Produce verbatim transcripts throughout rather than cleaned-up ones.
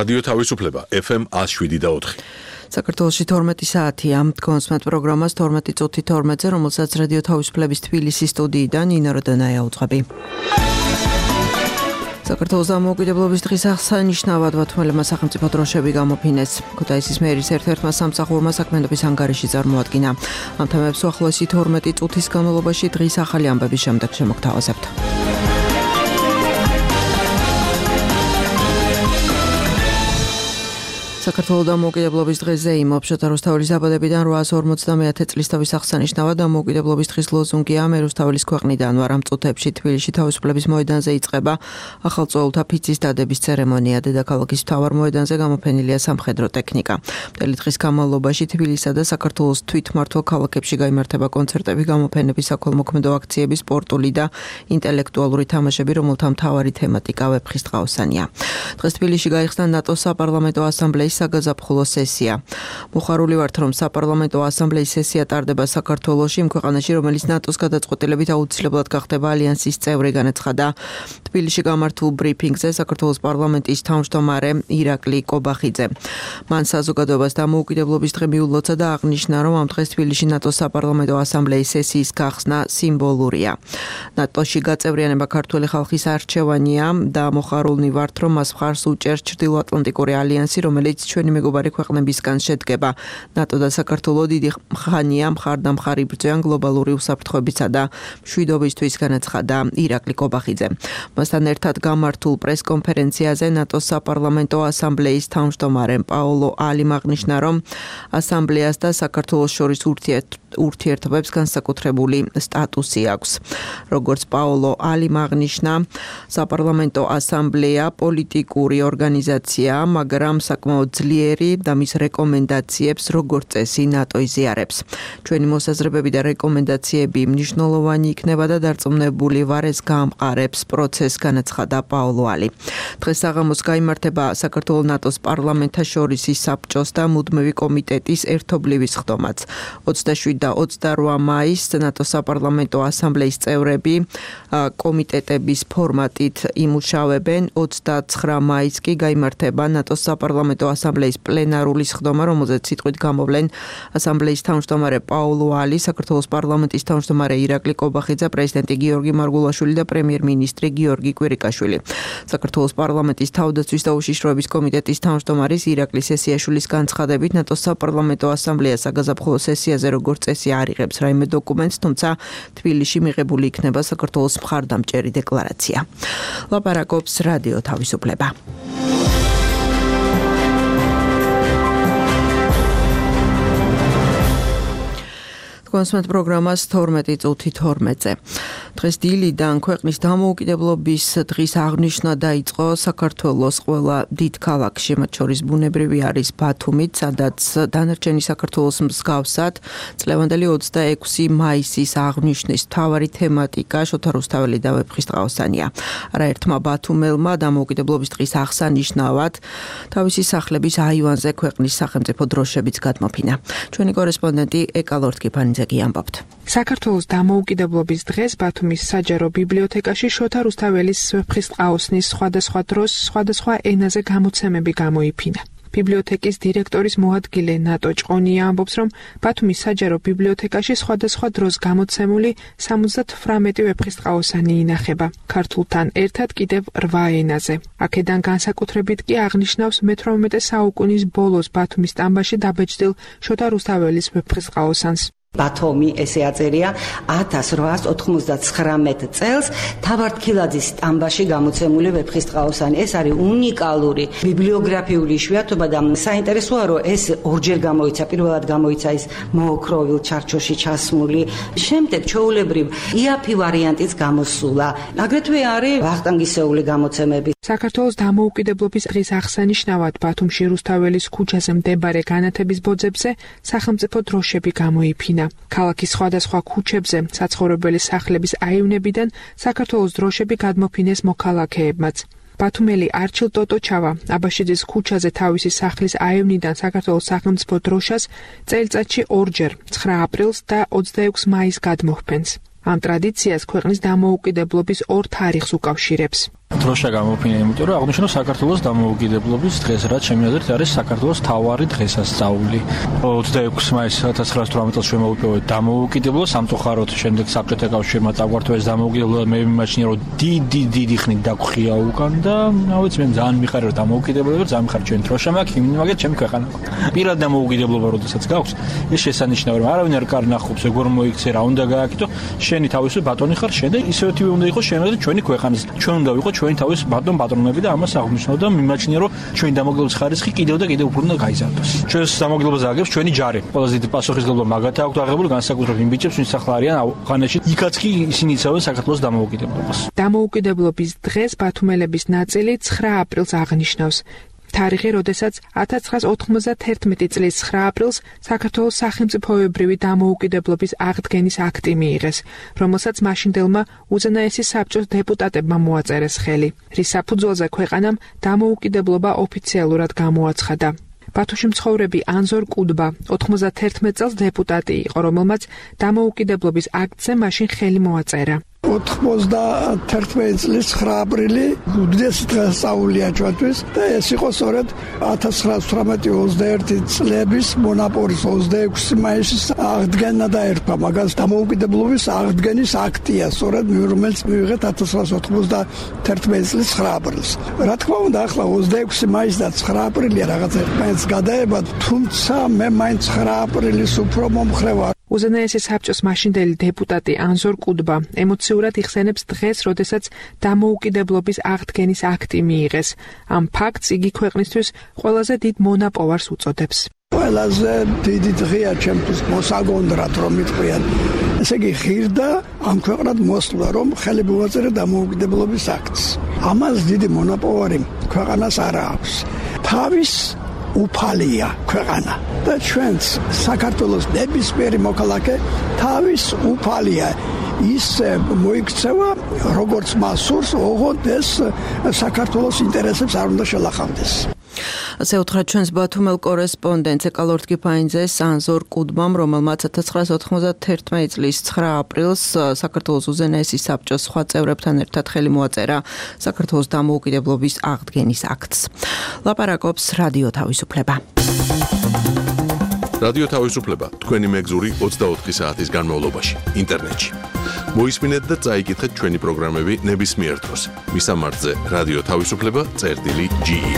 რადიო თავისუფლება ეფ ემ one oh seven და four. საქართველოში თორმეტი საათია. კონსმეთ პროგრამას თორმეტი წუთი თორმეტზე, რომელსაც რადიო თავისუფლების თბილისის სტუდიიდან ნინო როდანაია უძღვები. საქართველოს დამოუკიდებლობის დღის აღსანიშნავად ბათუმელებმა სახელმწიფო დროშები გამოფინეს. ქუთაისის მერის ერთ-ერთმა სამსახურმა საქმიანობის ანგარიში წარმოადგინა. ამ თემებს უახლოესი თორმეტი წუთის განმავლობაში დღის ახალი ამბების შემდეგ შემოგთავაზებთ. საქართველოს დამოუკიდებლობის დღეზე იმობს შოთა რუსთაველის დაბადებიდან რვაასი ორმოცდამეათე წლის თავის აღსანიშნავად დამოუკიდებლობის დღის ლოზუნგია მე რუსთაველის ქვეყნიდან ვარ. ამ წუთებში თბილისში თავისუფლების მოედანზე იწყება ახალწლოვანთა ფიცის დადების ცერემონია. დედაქალაქის მთავარ მოედანზე გამოფენილია სამხედრო ტექნიკა. მთელი დღის განმავლობაში თბილისსა და საქართველოს თვითმმართველ ქალაქებში გაიმართება კონცერტები, გამოფენები, საქველმოქმედო აქციები, სპორტული და ინტელექტუალური თამაშები, რომელთა მთავარი თემატიკა ვეფხისტყაოსანია. დღეს თბილისში გაიხსნა ნატოს საპარლამენტო ასამბლეის საგაზაფხულო სესია. მოხარული ვართ, რომ საპარლამენტო ასამბლეის სესია ტარდება საქართველოში, იმ ქვეყანაში, რომელიც ნატოს გადაწყვეტილებით აუცილებლად გახდება ალიანსის წევრი, განაცხადა თბილისში გამართულ ბრიფინგზე საქართველოს პარლამენტის თავმჯდომარე ირაკლი კობახიძე. მან საზოგადოებას დამოუკიდებლობის დღე მიულოცა და აღნიშნა, რომ ამ დღეს თბილისში ნატოს საპარლამენტო ასამბლეის სესიის გახსნა სიმბოლურია. ნატოში გაწევრიანება ქართული ხალხის არჩევანია და მოხარულნი ვართ, რომ მას მხარს უჭერს ჩრდილოატლანტიკური ალიანსი, რომელიც ჩვენი მეგობარი ქვეყნებისგან შედგება. ნატო და საქართველო დიდი ხანია მხარდამხარი ბრძვიან გლობალური უსაფრთხოებისა და მშვიდობისთვის, განაცხადა ირაკლი კობახიძე. მასთან ერთად გამართულ პრესკონფერენციაზე ნატოს საპარლამენტო ასამბლეის თავმჯდომარე პაოლო ალიმ აღნიშნა, რომ ასამბლეას და საქართველოს შორის ურთიერთობებს განსაკუთრებული სტატუსი აქვს. როგორც პაოლო ალიმ აღნიშნა, საპარლამენტო ასამბლეა პოლიტიკური ორგანიზაცია, მაგრამ საკმაოდ ძლიერი და მის რეკომენდაციებს როგორც წესი ნატო იზიარებს. ჩვენი მოსაზრებები და რეკომენდაციები მნიშვნელოვანი იქნება და დარწმუნებული ვარ, ეს გაამყარებს პროცესს, განაცხადა პაოლო ალი. დღეს საღამოს გაიმართება საქართველოს ნატოს პარლამენტთა შორის საბჭოს და მუდმივი კომიტეტის ერთობლივი სხდომაც. ოცდაშვიდი და ოცდარვა მაისს ნატოს საპარლამენტო ასამბლეის წევრები კომიტეტების ფორმატით იმუშავებენ. ოცდაცხრა მაისს კი გაიმართება ნატოს საპარლამენტო ასამბლეის პლენარული სხდომა, რომელზეც სიტყვით გამოვლენ ასამბლეის თავმჯდომარე პაოლო ალი, საქართველოს პარლამენტის თავმჯდომარე ირაკლი კობახიძე, პრეზიდენტი გიორგი მარგულაშვილი და პრემიერ-მინისტრი გიორგი კვირიკაშვილი. საქართველოს პარლამენტის თავდაცვის და უშიშროების კომიტეტის თავმჯდომარის ირაკლი სესიაშვილის განცხადებით, ნატოს საპარლამენტო ასამბლეა საგაზაფხულო სესიაზე როგორც წესი არ იღებს რაიმე დოკუმენტს, თუმცა თბილისში მიღებული იქნება საქართველოს მხარდამჭერი დეკლარაცია. ლაპარაკობს რადიო თავისუფლება. კონსმეთ პროგრამას თორმეტი წუთი თორმეტზე. დღეს დილიდან ქვეყნის დამოუკიდებლობის დღის აღნიშვნა დაიწყო საქართველოს ყველა დიდ ქალაქში, მათ შორის ბუნებრივი არის ბათუმით, სადაც დანარჩენი საქართველოს მსგავსად წლევანდელი ოცდაექვსი მაისის აღნიშვნის მთავარი თემატიკა შოთა რუსთაველი და ვეფხისტყაოსანია. არაერთმა ბათუმელმა დამოუკიდებლობის დღის აღსანიშნავად თავისი სახლების აივანზე ქვეყნის სახელმწიფო დროშებიც გადმოფინა. ჩვენი კორესპონდენტი ეკა ლორთქიფანიძე ამბობთ. საქართველოს დამოუკიდებლობის დღეს ბათუმის საჯარო ბიბლიოთეკაში შოთა რუსთაველის ვეფხისტყაოსნის სხვადასხვა დროს სხვადასხვა ენაზე გამოცემები გამოიფინა. ბიბლიოთეკის დირექტორის მოადგილე ნატო ჭყონია ამბობს, რომ ბათუმის საჯარო ბიბლიოთეკაში სხვადასხვა დროს გამოცემული სამოცდათვრამეტი ვეფხისტყაოსანი ინახება, ქართულთან ერთად კიდევ რვა ენაზე. აქედან განსაკუთრებით კი აღნიშნავს მეთვრამეტე საუკუნის ბოლოს ბათუმის ტამბაში დაბეჭდილ შოთა რუსთაველის ვეფხისტყაოსანს. ბათუმი ესე აწერია ათას რვაას ოთხმოცდაცხრამეტ წელს თავართქილაძის ტამბაში გამოცემული ვეფხისტყაოსანი. ეს არის უნიკალური ბიბლიოგრაფიული იშვიათობა და საინტერესოა, რომ ეს ორჯერ გამოიცა. პირველად გამოიცა ის მოოქროვილ ჩარჩოში ჩასმული, შემდეგ ჩვეულებრივ იაფი ვარიანტიც გამოსულა. აგრეთვე არის ვახტანგისეული გამოცემები. საქართველოს დამოუკიდებლობის დღის აღსანიშნავად ბათუმში რუსთაველის ქუჩაზე მდებარე განათების ბოძებზე სახელმწიფო დროშები გამოიფინა. ქალაქის სხვადასხვა ქუჩებზე საცხოვრებელი სახლების აივნებიდან საქართველოს დროშები გადმოფინეს მოქალაქეებმაც. ბათუმელი არჩილ ტოტოჩავა აბაშიძის ქუჩაზე თავისი სახლის აივნიდან საქართველოს სახელმწიფო დროშას წელიწადში ორჯერ ცხრა აპრილს და ოცდაექვსი მაისს გადმოჰფენს. ამ ტრადიციას ქვეყნის დამოუკიდებლობის ორ თარიღს უკავშირებს. დროშა გამოფინა, იმიტომ რომ აღნიშნულ საქართველოს დამოუკიდებლობის დღეს, რაც ჩემი აზრით არის საქართველოს მთავარი დღესასწაული. ოცდაექვსი მაისი ოქროს ოცდაოთხ წელს შემოვიპოვეთ დამოუკიდებლობა, სამწუხაროდ შემდეგ საბჭოთა კავშირმა წაგვართვა ეს დამოუკიდებლობა, მე მიმაჩნია რომ დიდი დიდი ხნით დაგხვია უკან და რა ვიცი, მე ძალიან მიხარ რომ დამოუკიდებლობა, ძალიან მიხარ ჩვენ დროშა მაქვს, იმაგერ ჩემი ქვეყანა. პირად დამოუკიდებლობა როდესაც გაქვს, ეს შესანიშნავია რომ არავინ არ კარნახობს, ეგ რომ მოიქცე, რა უნდა გააკეთო, შენი თავისი ბატონი ხარ შენ და ისევე თვე უნდა იყოს შენ და ჩვენი ქვეყანის. ჩვენ უნდა ვიყო ჩვენი თავის ბატონ პატრონები და ამას აღნიშნავ და მიმაჩნია რომ ჩვენი დამოუკიდებლობის ხარისხი კიდევ და კიდევ უფრო უნდა გაიზარდოს. ჩვენს დამოუკიდებლობას აგებს ჩვენი ჯარი. ყველაზე დიდი პასუხისმგებლობა მაგათაა აქვს აღებული, განსაკუთრებით იმ ბიჭებს, ვინც ახლა არიან ავღანეთში. იქაც კი ისინი იცავენ საქართველოს დამოუკიდებლობას. დამოუკიდებლობის დღეს ბათუმელების ნაწილი ცხრა აპრილს აღნიშნავს. თარიღი, როდესაც ათას ცხრაას ოთხმოცდათერთმეტი წლის ცხრა აპრილს საქართველოს სახელმწიფოებრივი დამოუკიდებლობის აღდგენის აქტი მიიღეს, რომელსაც მაშინდელმა უზენაესი საბჭოს დეპუტატებმა მოაწერეს ხელი, რის საფუძველზე ქვეყანამ დამოუკიდებლობა ოფიციალურად გამოაცხადა. ბათუმში მცხოვრები ანზორ კუდბა ოთხმოცდათერთმეტ წელს დეპუტატი იყო, რომელმაც დამოუკიდებლობის აქტზე მაშინ ხელი მოაწერა. ოთხმოცდათერთმეტი წლის ცხრა აპრილი უდიდესი დღესასწაულია ჩვენთვის და ეს იყო სწორედ ათას ცხრაას ოცდაერთი ოცდაერთი წლების მონაპოვის ოცდაექვსი მაისის აღდგენა დაერქვა, მაგას დამოუკიდებლობის აღდგენის აქტია, სწორედ რომელიც მივიღეთ ათას ცხრაას ოთხმოცდათერთმეტი წლის ცხრა აპრილს. რა თქმა უნდა, ახლა ოცდაექვსი მაისი და ცხრა აპრილია რაღაცა ერთმანეთს გადაებად, თუმცა მე მაინც ცხრა აპრილის უფრო მომხრე ვარ. უზენაესი საბჭოს მაშინდელი დეპუტატი ანზორ კუდბა ემოციურად იხსენებს დღეს, როდესაც დამოუკიდებლობის აღდგენის აქტი მიიღეს. ამ ფაქტს იგი ქვეყნისთვის ყველაზე დიდ მონაპოვარს უწოდებს. ყველაზე დიდი დღეა ჩემთვის მოსაგონდრად რომ მიტყვიან. ესე იგი ღირდა ამ ქვეყნად მოსვლა, რომ ხელი მოაწერა დამოუკიდებლობის აქტს. ამას დიდი მონაპოვარი ქვეყანას არ აქვს. თავის უფალია ქვეყანა და ჩვენც საქართველოს ნებისმიერი მოქალაქე თავის უფალია. ის მოიქცევა როგორც მას სურს, ოღონდ ეს საქართველოს ინტერესებს არ უნდა შელახავდეს. ასე უთხრა ჩვენს ბათუმელ კორესპონდენტს ეკალორდ კიფაინძეს ანზორ კუდბამ, რომელმაც ათას ცხრაას ოთხმოცდათერთმეტი წლის ცხრა აპრილს საქართველოს უზენაესი საბჭოს სხვა წევრებთან ერთად ხელი მოაწერა საქართველოს დამოუკიდებლობის აღდგენის აქტს. ლაპარაკობს რადიო თავისუფლება. რადიო თავისუფლება თქვენი მეგზური ოცდაოთხი საათის განმავლობაში ინტერნეტში. მოისმინეთ და წაიკითხეთ ჩვენი პროგრამები ნებისმიერ დროს. მისამართზე რადიო თავისუფლება წერტილი ჯი ი.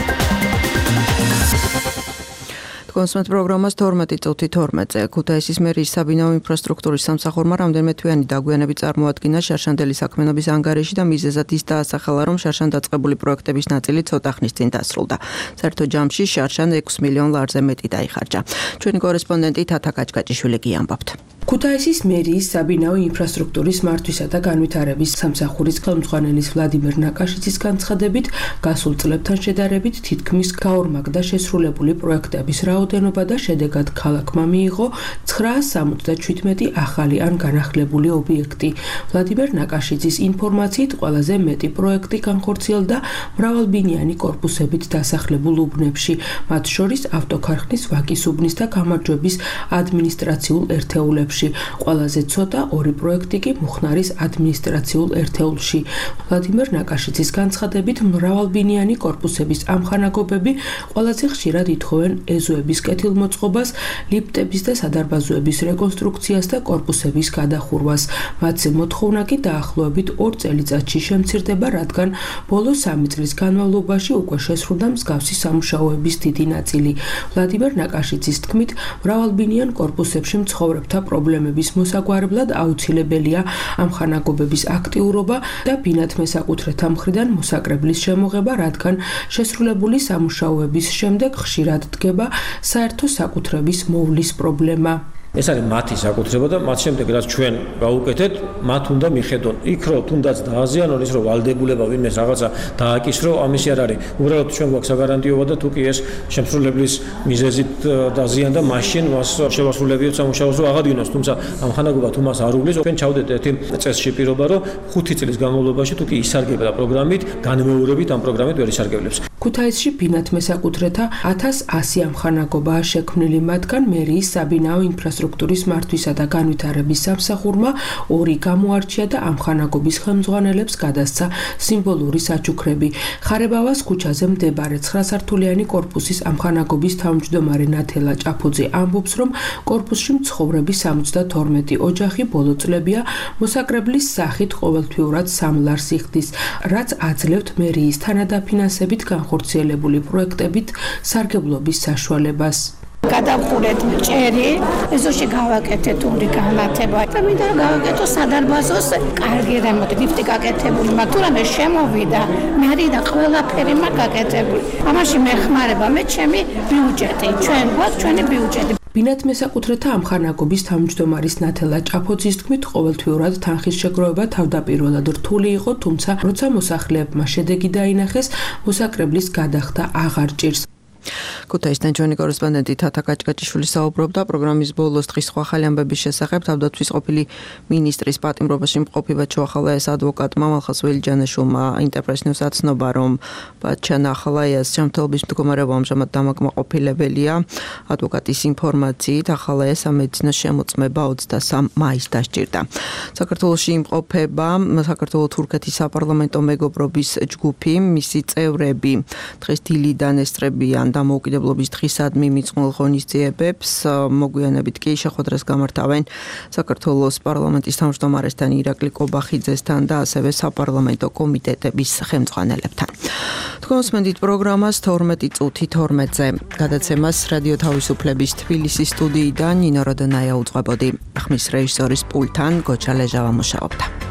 კონსუმენტ პროგრამას თორმეტი წუთი თორმეტზე ქუთაისის მერის საბინაო ინფრასტრუქტურის სამსახურმა რამდენიმე თვიანი დაგვიანებით წარმოადგინა შარშანდელი საქმიანობის ანგარიში და მიზეზად ის დაასახელა, რომ შარშან დაწყებული პროექტების ნაწილი ცოტა ხნის წინ დასრულდა. საერთო ჯამში შარშან ექვს მილიონ ლარზე მეტი დაიხარჯა. ჩვენი კორესპონდენტი თათა კაჭკაჭიშვილი გიამბობთ. ქუთაისის მერიის საბინაო ინფრასტრუქტურის მართვისა და განვითარების სამსახურის ხელმძღვანელის ვლადიმერ ნაკაშიძის განცხადებით, გასულ წლებთან შედარებით თითქმის გაორმაგდა შესრულებული პროექტების რაოდენობა და შედეგად ქალაქმა მიიღო ცხრაას სამოცდაჩვიდმეტი ახალი ან განახლებული ობიექტი. ვლადიმერ ნაკაშიძის ინფორმაციით ყველაზე მეტი პროექტი განხორციელდა მრავალბინიანი კორპუსებით დასახლებულ უბნებში, მათ შორის ავტოქარხნის ვაკის უბნის და გამარჯვების ადმინისტრაციულ ერთეულებში. ყველაზე ცოტა ორი პროექტი კი მუხნარის ადმინისტრაციულ ერთეულში. ვლადიმერ ნაკაშიძის განცხადებით, მრავალბინიანი კორპუსების ამხანაგობები ყველაზე ხშირად ითხოვენ ეზოების კეთილმოწყობას, ლიფტების და სადარბაზოების რეკონსტრუქციას და კორპუსების გადახურვას. მათზე მოთხოვნა კი დაახლოებით ორ წელიწადში შემცირდება, რადგან ბოლო სამი წლის განმავლობაში უკვე შესრულდა მსგავსი სამუშაოების დიდი ნაწილი. ვლადიმერ ნაკაშიძის თქმით, მრავალბინიან კორპუსებში მცხოვრებთა პრობლემების მოსაგვარებლად აუცილებელია ამხანაგობების აქტიურობა და ბინათ მესაკუთრეთა მხრიდან მოსაკრებლის შემოღება, რადგან შესრულებული სამუშაოების შემდეგ ხშირად დგება საერთო საკუთრების მოვლის პრობლემა. ეს არის მათი საკუთრება და მათ შემდეგ რაც ჩვენ გავუკეთეთ, მათ უნდა მიხედონ. იქ რო თუნდაც დააზიანონ ის რო ვალდებულება ვინმეს რაღაცა დააკისრო, ამისი არ არის. უბრალოდ ჩვენ გვაქვს საგარანტიოება და თუ კი ეს შემსრულებლის მიზეზით დაზიანდა, მაშინ მას შევასრულებიოთ სამუშაოს რო აღადგინოს, თუმცა ამხანაგობა თუ მას არ უვლის, ჩვენ ჩავდეთ ერთი წესში პირობა, რომ ხუთი წლის განმავლობაში თუ კი ისარგებლა პროგრამით, განმეორებით ამ პროგრამით ვერ ისარგებლებს. ქუთაისში ბინათ მესაკუთრეთა ათას ასი ამხანაგობაა შექმნილი, მათგან მერიის საბინაო ინფრასტრუქტურის მართვისა და განვითარების სამსახურმა ორი გამოარჩია და ამხანაგობის ხელმძღვანელებს გადასცა სიმბოლური საჩუქრები. ხარებავას ქუჩაზე მდებარე ცხრასართულიანი კორპუსის ამხანაგობის თავმჯდომარე ნათელა ჭაფუძე ამბობს, რომ კორპუსში მცხოვრები სამოცდათორმეტი ოჯახი ბოლო წლებია მოსაკრებლის სახით ყოველთვიურად სამ ლარს იხდის, რაც აძლევთ მერიის თანადაფინანსებით განხორციელებული პროექტებით სარგებლობის საშუალებას. გადავყურეთ ჭერი, ეზოში გავაკეთეთ ორი განათება და მინდა გავაკეთო სადარბაზოს კარგი რემონტი, ლიფტი გაკეთებული, მაგრამ შემოვიდა, მე არიდა ყველაფერი მაგ გაკეთებული. ამაში მეხმარება მე ჩემი ბიუჯეტი, ჩვენ გვაქვს ჩვენი ბიუჯეტი. ბინათ მესაკუთრეთა ამხანაგობის თავმჯდომარის ნათელა ჭაფოძის თქმით, ყოველთვიურად თანხის შეგროვება თავდაპირველად რთული იყო, თუმცა როცა მოსახლეებმა შედეგი დაინახეს, მოსაკრებლის გადახდა აღარ ჭირს. ქუთაისთან ჩვენი კორესპონდენტი თათა კაჭკაჭიშვილი საუბრობდა პროგრამის ბოლოს დღის სხვა ახალი ამბების შესახებ. თავდაცვის ყოფილი მინისტრის პატიმრობაში მყოფი ბაჩო ახალაიას ადვოკატმა მალხაზ ველიჯანიშვილმა ინტერპრესნიუს აცნობა, რომ ბაჩან ახალაიას ჯანმრთელობის მდგომარეობა ამჟამად დამაკმაყოფილებელია. ადვოკატის ინფორმაციით ახალაიას სამედიცინო შემოწმება ოცდასამ მაისს დასჭირდა. საქართველოში იმყოფება საქართველო-თურქეთის საპარლამენტო მეგობრობის ჯგუფი, მისი წევრები დღეს დილიდან ესწრებიან დამოუკიდებლობის დღისადმი მიძღვნილ ღონისძიებებს, მოგვიანებით კი შეხვედრას გამართავენ საქართველოს პარლამენტის თავმჯდომარესთან ირაკლი კობახიძესთან და ასევე საპარლამენტო კომიტეტების ხელმძღვანელებთან. თქვენ უსმენთ პროგრამას თორმეტი წუთი თორმეტზე. გადაცემას რადიო თავისუფლების თბილისის სტუდიიდან ნინო როდონაია უძღვებოდი. ხმის რეჟისორის პულტთან გოჩა ლეჟავა მუშაობდა.